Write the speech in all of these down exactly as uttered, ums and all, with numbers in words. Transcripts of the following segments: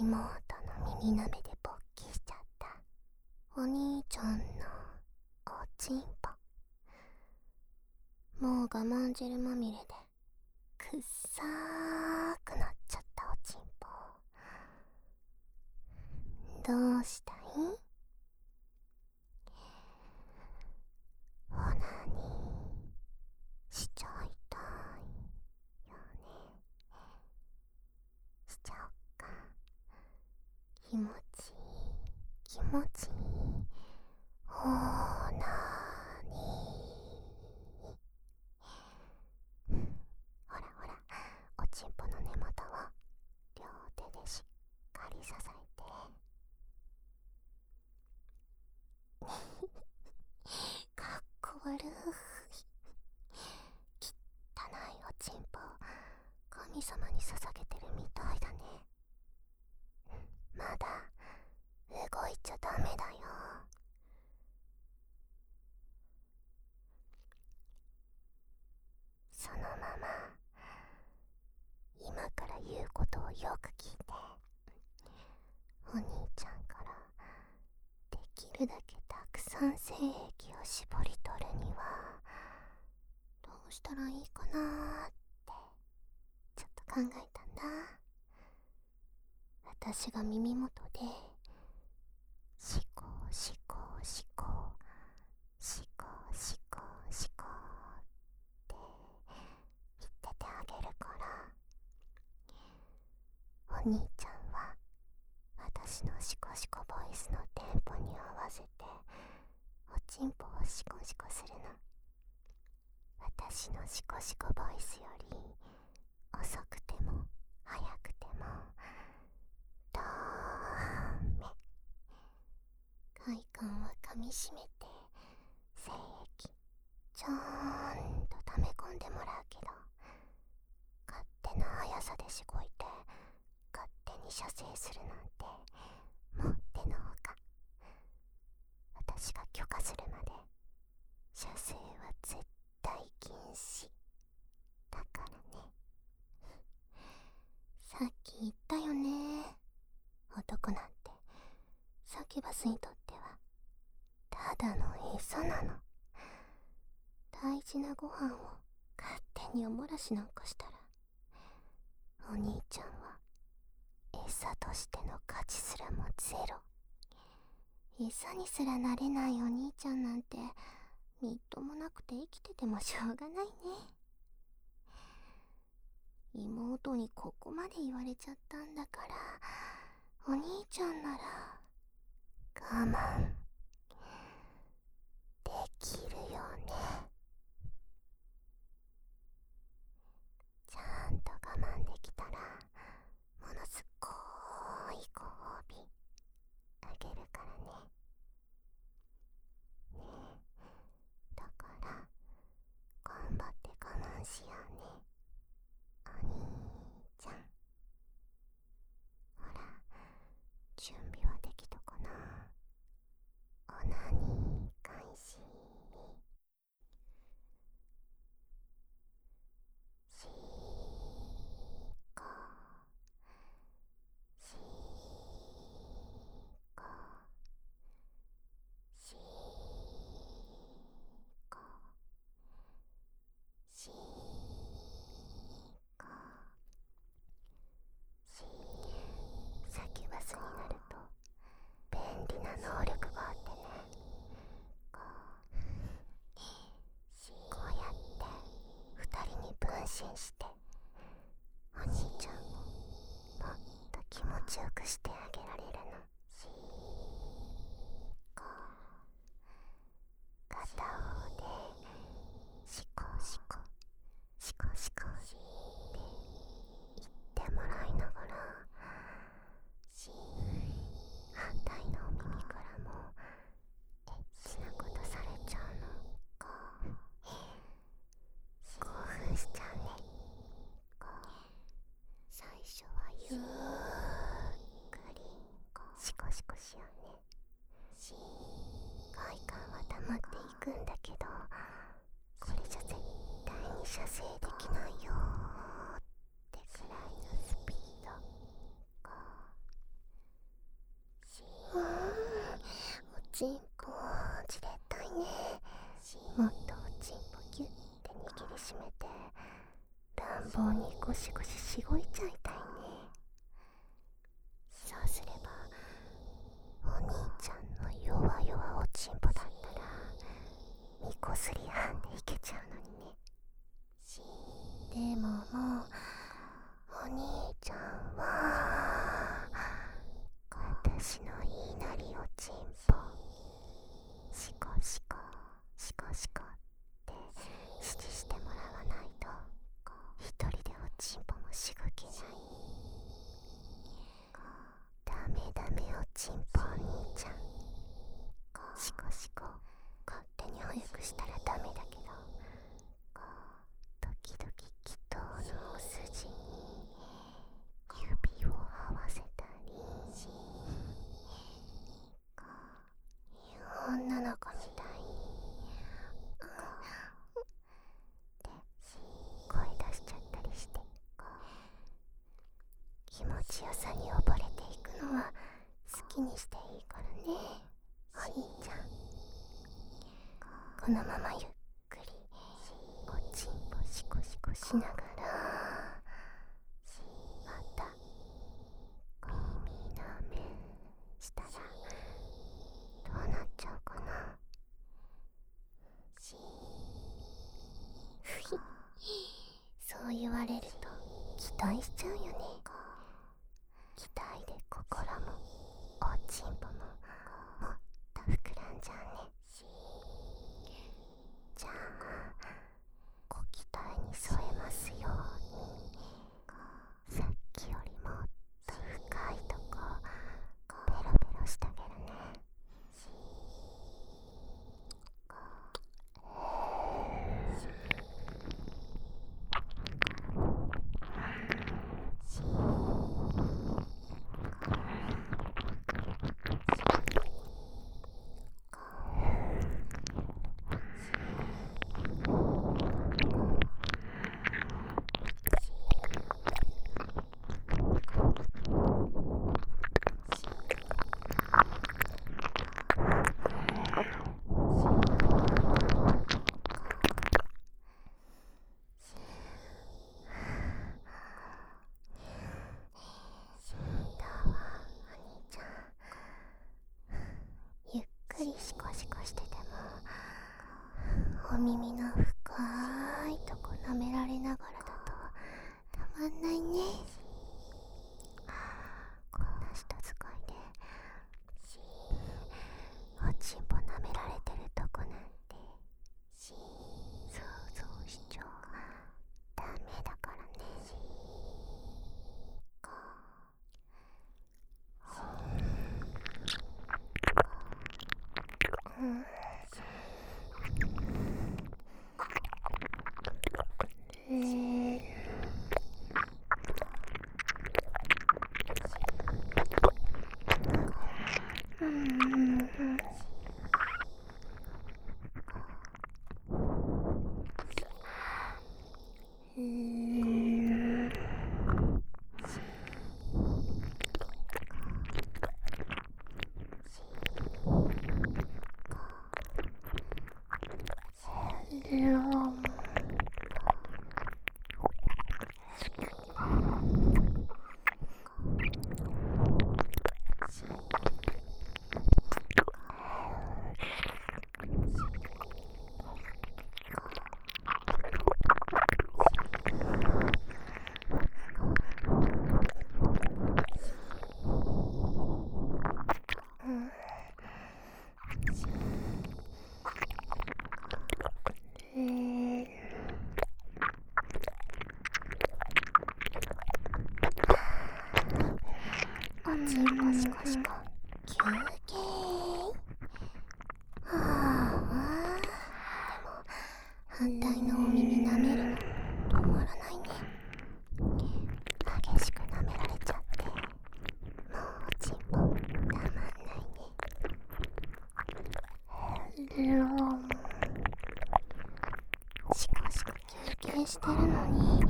妹の耳鍋で勃起しちゃったお兄ちゃんのおちんぽ。もう我慢汁まみれでくっさーくなっちゃったおちんぽ。どうしたい？オナニーしちゃいたいよね。しちゃおっか。気持ちいい気持ちいいオナニー。ほらほら、おちんぽの根元を両手でしっかり支えて。かっこ悪い。汚いおちんぽ神様に捧げてるみたいだね。まだ動いちゃダメだよ。そのまま今から言うことをよく聞いて。お兄ちゃんからできるだけたくさん精液を絞り取るにはどうしたらいいかなーってちょっと考えたんだ。私が耳元でシコシコシコシコシコシコって言っててあげるから、お兄ちゃんは私のシコシコボイスのテンポに合わせておちんぽをシコシコするの。私のシコシコボイスより遅くても速くてもダメ。快感は噛みしめて精液ちゃんと溜め込んでもらうけど、勝手な速さでしごいて勝手に射精するなんてもってのほか。私が許可するまで射精は絶対禁止だからね。さっき言ったよね、男なんてサキュバスにとってはただの餌なの。大事なご飯を勝手におもらしなんかしたらお兄ちゃんは餌としての価値すらもゼロ。餌にすらなれないお兄ちゃんなんてみっともなくて生きててもしょうがないね。妹にここまで言われちゃったんだから、お兄ちゃんなら我慢できるよね。ちゃんと我慢できたらものすっごいご褒美あげるからね。ねえ、だから頑張って我慢しようね、お兄ちゃん。ほら、準備はできたかな。オナニー開始。シーコシーコシーコシーコシー。サキュバスになると便利な能力があってね、こうこうやって二人に分身してお兄ちゃんをもっと気持ちよくしてあげられるの。シーコ片方でシコシコシコシコって言ってもらいながら、シー反対のお耳からもエッチなことされちゃうの。こう興奮しちゃうね。こう最初はゆっくりシコシコしようね。シー快感は溜まっていくんだけど、これじゃ絶対に射精できないよってくらいのスピード。こさに溺れていくのは好きにしていいからね、お兄ちゃん。このままゆっくりおちんぽシコシコしながら、また耳なめしたらどうなっちゃうかな。ふい、そう言われると期待しちゃうよね。期待で心もおちんぽももっと膨らんじゃうね。じゃあご期待に添えますように、さっきよりもっと深いとこペロペロしてあげるね。ゆっくりシコシコしててもお耳の深いとこ舐められながらだとたまんないね。こんな人使いでおちんぽ舐められてるとこなんて想像しちゃダメだからね。うん、えー、うん、えー、おちんぽシコシコ休憩。はあ、でも反対のお耳舐めるの止まらないね。激しく舐められちゃってもうおちんぽたまんないね。シコシコ休憩してるのに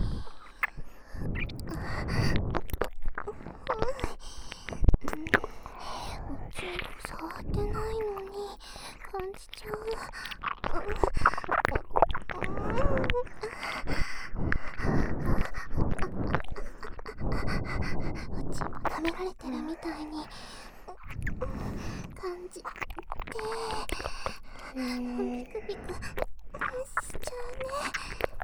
おちんぽ触ってないのに感じちゃう。おちんぽ舐められてるみたいに感じてビクビクしちゃうね。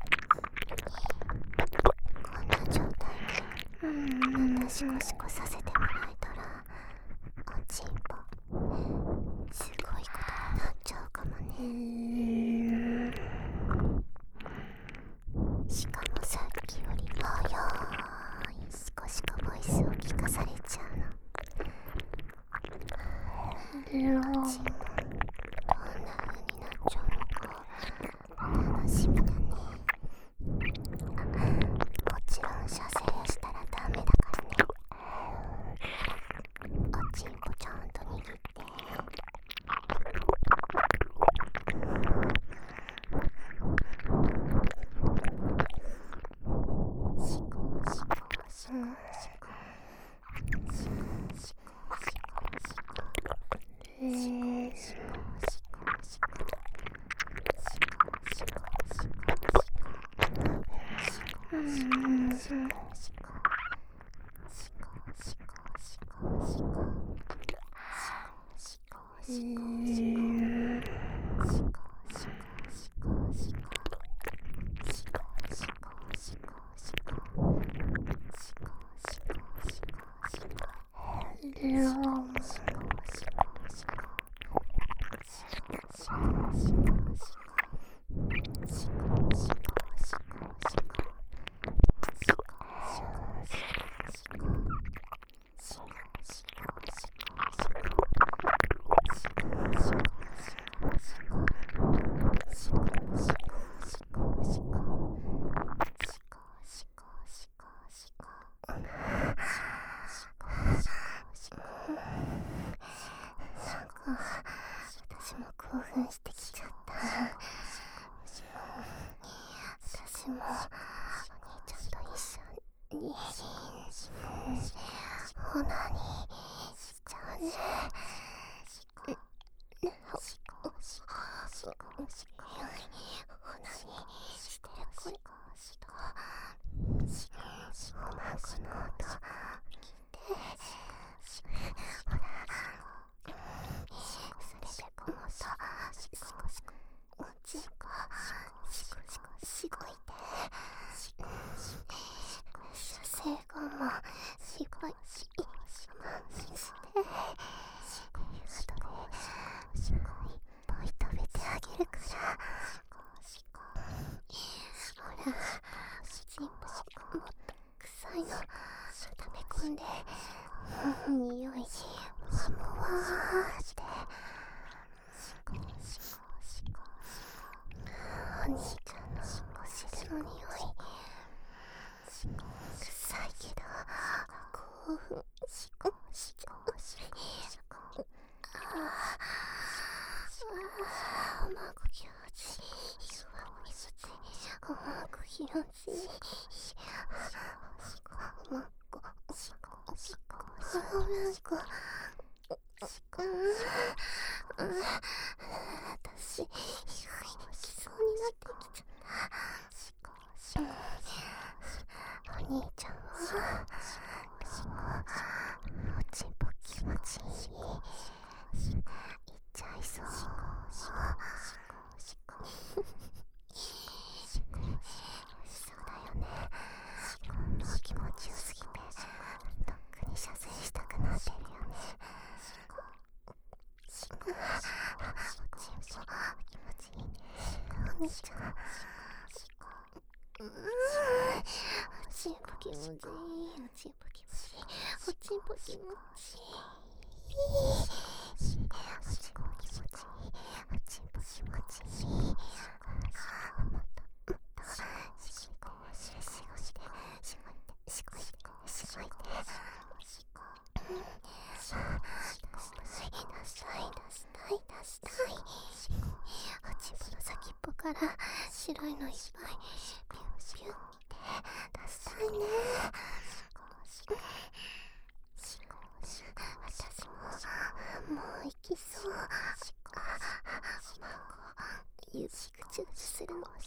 こんな状態でまたシコシコさせてもらえたらおちんぽすごいことになっちゃうかもね。しかもさっきより早いシコシコボイスを聞かされちゃうの。おちんぽどんな風になっちゃうのか楽しみだね。もちろん射精したらダメだからね。おちんぽちゃんと握ってシコシコシコシコ私も興奮してきちゃった。私もお兄ちゃんと一緒にオナニーしちゃうね。オナニーしてる声とおまんこの音聞いて、ほらそれでこの音しこしこおちんこしこしこしこいて、射精後もしこいしこまんにして、あとでしこいっぱい食べてあげるから。ほらちんぽもっと臭いの溜め込んで、匂いもわもわーって。お兄ちゃんのお尻の匂い臭いけど興奮しこしこしこ、ああおまんこ気持ちいい、おまんこ気持ちいい、おまんこしこしこおまんこ、うん、私吐きそうになってきちゃった。お兄ちゃんはおちんぽ気持ちいい、いっちゃいそう。そうだよね、もう気持ちよすぎてとっくに射精したくなってるよね。おちんぽ気持ちいいね、お兄ちゃん。うーん、おちんぽ気持ちいい、おちんぽ気持ちいい、おちんぽ気持ちいい、おちんぽ気持ちいい、おちんぽ気持ちいい、もっともっとしこしこしてしこいてしこいてしこいて、出したい出したい出したい、おちんぽの先っぽから白いのいっぱいピュンピュンって出したいね。私ももう行きそう。おまんこ指ぐちゅぐちゅするのたまんない。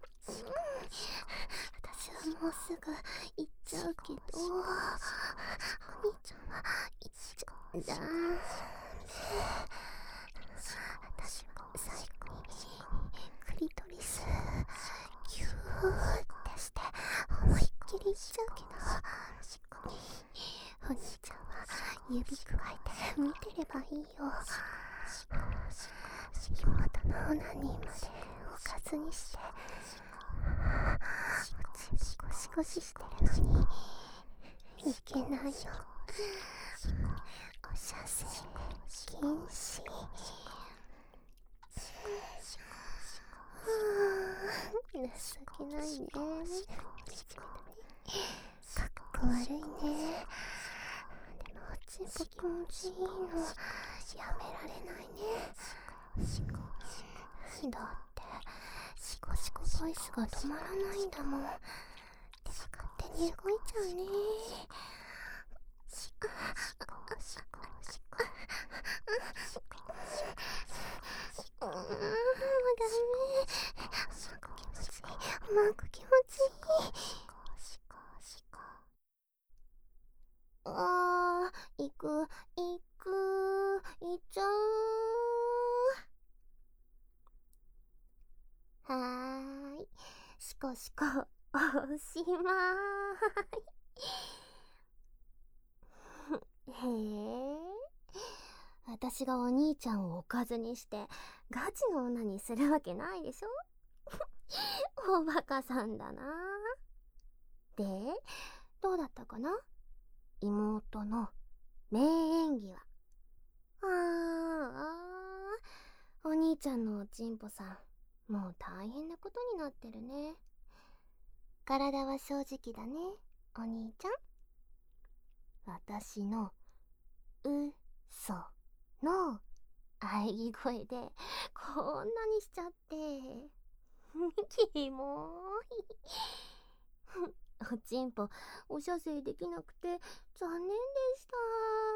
私はもうすぐ行っちゃうけど、お兄ちゃんは行っちゃうだめ。私は最後にクリトリスギューってして思いっきり行っちゃうけど、お兄ちゃんは指くわえて見てればいいよ。妹のオナニーまでおかずにしておちんぽゴシゴシしてるのにいけないよ。お射精禁止。情けないね、かっこ悪いね。でもおちんぽ気持ちいいのやめられないね。だってシコシコボイスが止まらないんだもん。手が勝手に動いちゃうね。シコシコシコシコシコシコ、うーん、もうダメ。おまんこ気持ちいい、おまんこ気持ちいい。あー、行く行く。 いっちゃう。はーい、しこしこおしまーい。へえ、私がお兄ちゃんをおかずにしてガチの女にするわけないでしょ。おバカさんだな。で、どうだったかな、妹の名演技は。あーあー、お兄ちゃんのおちんぽさん、もう大変なことになってるね。体は正直だね、お兄ちゃん。私の嘘の喘ぎ声でこんなにしちゃってキモーい。おちんぽお射精できなくて残念でした。